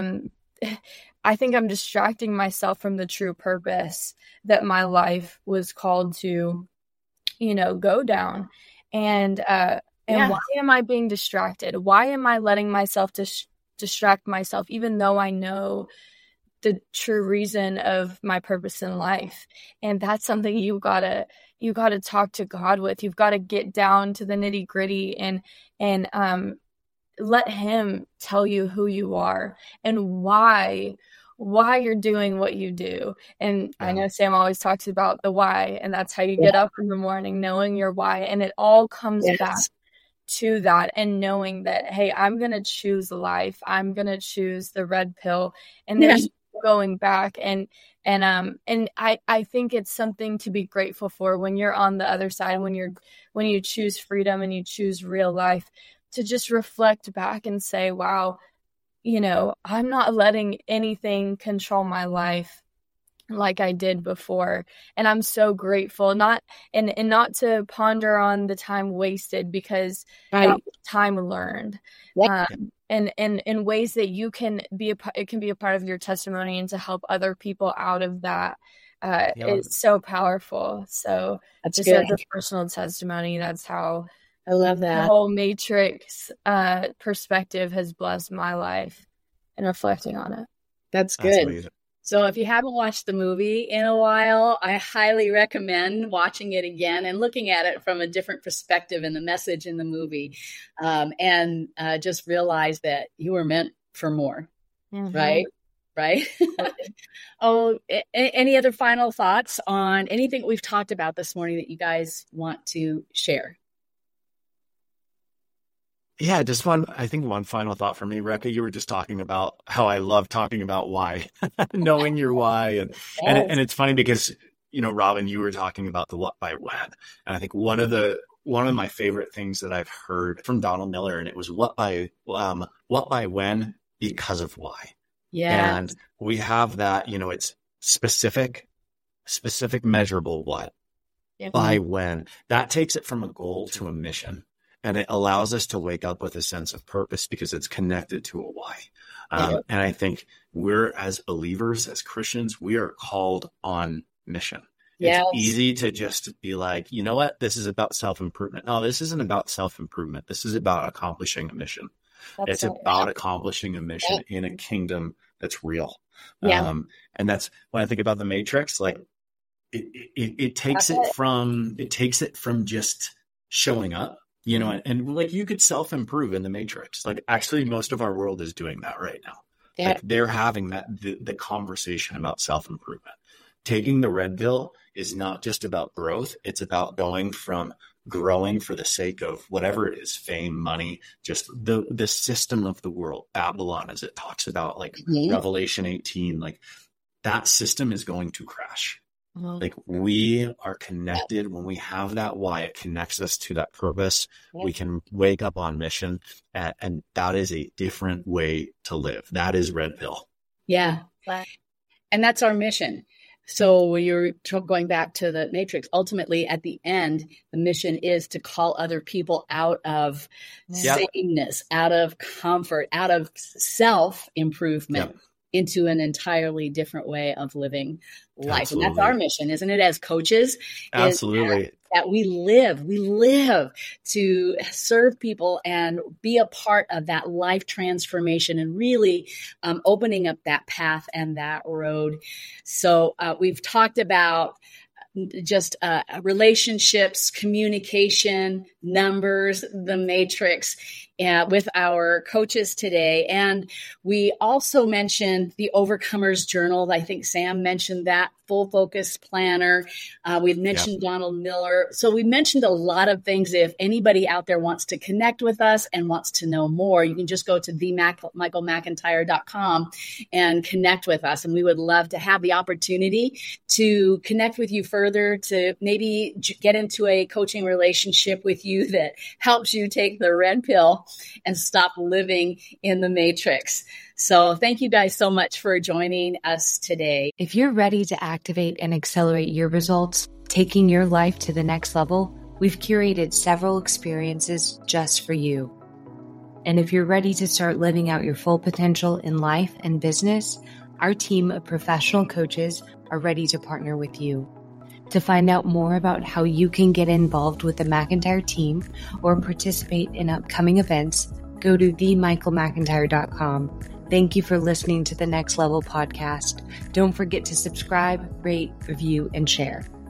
I think I'm distracting myself from the true purpose that my life was called to, go down. And why am I being distracted? Why am I letting myself distract myself, even though I know the true reason of my purpose in life? And that's something you gotta talk to God with. You've got to get down to the nitty gritty and let him tell you who you are and why you're doing what you do. And I know Sam always talks about the why, and that's how you get up in the morning, knowing your why. And it all comes back to that, and knowing that, hey, I'm going to choose life. I'm going to choose the red pill, and there's going back. And I think it's something to be grateful for when you're on the other side, when you choose freedom and you choose real life, to just reflect back and say, wow, I'm not letting anything control my life like I did before. And I'm so grateful, not to ponder on the time wasted, because time learned, and in ways that it can be a part of your testimony, and to help other people out of that. It's so powerful. So that's just as a personal testimony, that's how I love that the whole Matrix perspective has blessed my life, and reflecting on it. That's good. So if you haven't watched the movie in a while, I highly recommend watching it again and looking at it from a different perspective and the message in the movie, and just realize that you were meant for more, right? Any other final thoughts on anything we've talked about this morning that you guys want to share? Yeah, just one final thought for me, Rekha. You were just talking about how I love talking about why, knowing your why. And it's funny because, Robin, you were talking about the what by when. And I think one of my favorite things that I've heard from Donald Miller, and it was what by when, because of why. Yeah. And we have that, it's specific, measurable what, by when. That takes it from a goal to a mission. And it allows us to wake up with a sense of purpose because it's connected to a why. And I think we're, as believers, as Christians, we are called on mission. It's easy to just be like, you know what? This is about self-improvement. No, this isn't about self-improvement. This is about accomplishing a mission. It's about accomplishing a mission in a kingdom that's real. And that's when I think about the Matrix, like it takes it from just showing up, you know, and like you could self-improve in the Matrix. Like actually most of our world is doing that right now. Like they're having the conversation about self-improvement. Taking the red pill is not just about growth. It's about growing for the sake of whatever it is, fame, money, just the system of the world, Babylon, as it talks about, like Revelation 18, like that system is going to crash. Like we are connected when we have that why, it connects us to that purpose. We can wake up on mission, and that is a different way to live. That is red pill. Yeah. And that's our mission. So you're going back to the Matrix. Ultimately, at the end, the mission is to call other people out of sameness, out of comfort, out of self-improvement into an entirely different way of living life. Absolutely. And that's our mission, isn't it? As coaches, absolutely. That we live to serve people and be a part of that life transformation and really opening up that path and that road. So we've talked about just relationships, communication, numbers, the Matrix with our coaches today. And we also mentioned the Overcomer's Journal. I think Sam mentioned that, Full Focus Planner. We've mentioned Donald Miller. So we mentioned a lot of things. If anybody out there wants to connect with us and wants to know more, you can just go to themichaelmcintyre.com and connect with us. And we would love to have the opportunity to connect with you further, to maybe get into a coaching relationship with you that helps you take the red pill and stop living in the Matrix. So thank you guys so much for joining us today. If you're ready to activate and accelerate your results, taking your life to the next level, we've curated several experiences just for you. And if you're ready to start living out your full potential in life and business, our team of professional coaches are ready to partner with you. To find out more about how you can get involved with the McIntyre team or participate in upcoming events, go to themichaelmcintyre.com. Thank you for listening to the Next Level podcast. Don't forget to subscribe, rate, review, and share.